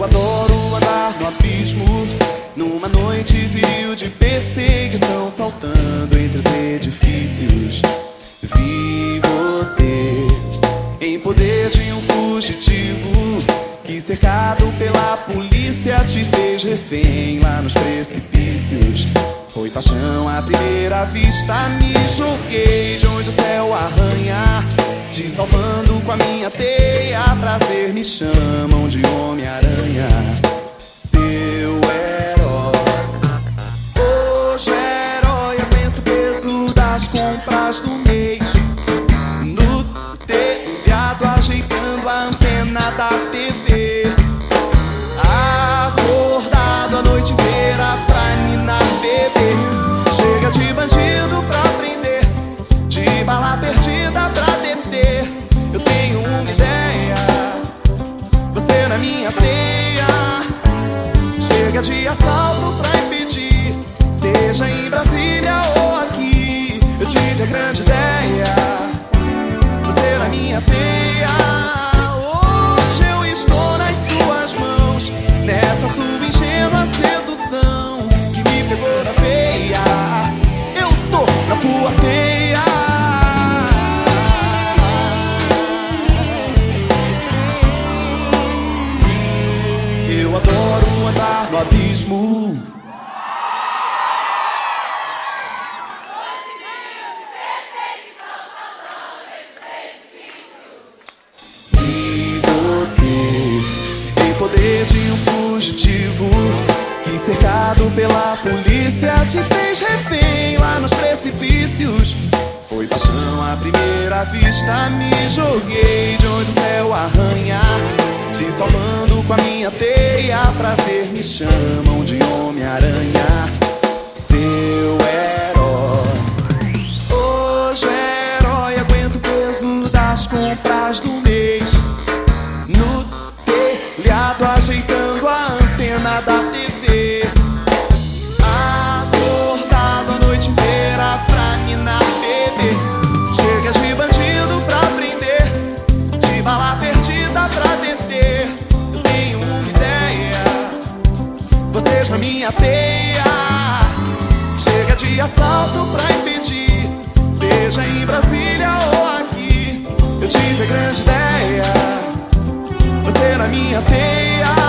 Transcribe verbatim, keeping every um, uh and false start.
adoro andar no abismo, numa noite viril de perseguição, saltando entre os edifícios. Vi você em poder de um fugitivo, que cercado pela polícia te fez refém lá nos precipícios. Foi paixão à primeira vista, me joguei de onde o céu arranha, te salvando com a minha teia. Prazer me chamam de Homem-Aranha, seu herói. Hoje é herói, aguento o peso das compras do mês, no telhado ajeitando a antena da T V, acordado a noite inteira pra ninar bebê. Chega de bandido pra prender, de bala perdida pra deter. Eu tenho uma ideia, você na minha teia. Chega de assalto pra impedir, seja em Brasília ou aqui. Eu tive a grande ideia, você na minha teia. Hoje eu estou nas suas mãos, nessa sua ingênua sedução que me pegou na veia. Eu tô na tua teia. Eu adoro andar no abismo. E você tem poder de um fugitivo, que cercado pela polícia te fez refém lá nos precipícios. Foi paixão à primeira vista, me joguei de onde o céu arranha, te salvando com a minha teia. Prazer me chamam de Homem-Aranha, seu herói. Hoje é herói, aguento o peso das compras do mês, no telhado ajeitando a antena da T V, acordado a noite inteira pra ninar bebê. Chega de bandido pra prender, de bala perdida pra deter. Eu tenho uma ideia, vocês na minha teia. Chega de assalto pra impedir, seja em Brasília ou aqui. Eu tive a grande ideia, você na minha teia.